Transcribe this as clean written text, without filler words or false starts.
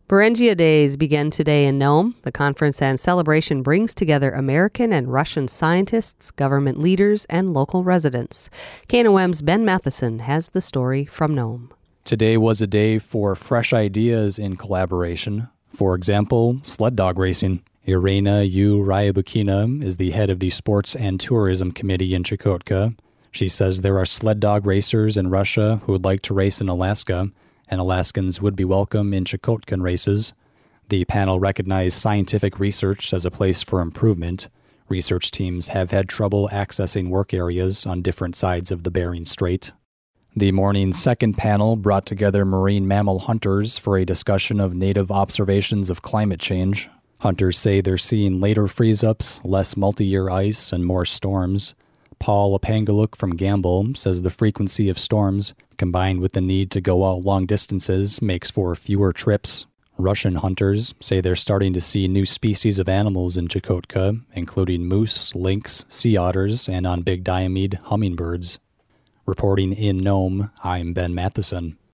Beringia Days begin today in Nome. The conference and celebration brings together American and Russian scientists, government leaders, and local residents. KNOM's Ben Matheson has the story from Nome. Today was a day for fresh ideas in collaboration. For example, sled dog racing. Irina Ryabukina is the head of the Sports and Tourism Committee in Chukotka. She says there are sled dog racers in Russia who would like to race in Alaska, and Alaskans would be welcome in Chukotkan races. The panel recognized scientific research as a place for improvement. Research teams have had trouble accessing work areas on different sides of the Bering Strait. The morning's second panel brought together marine mammal hunters for a discussion of native observations of climate change. Hunters say they're seeing later freeze-ups, less multi-year ice, and more storms. Paul Apangaluk from Gamble says the frequency of storms, combined with the need to go out long distances, makes for fewer trips. Russian hunters say they're starting to see new species of animals in Chukotka, including moose, lynx, sea otters, and on Big Diomede, hummingbirds. Reporting in Nome, I'm Ben Matheson.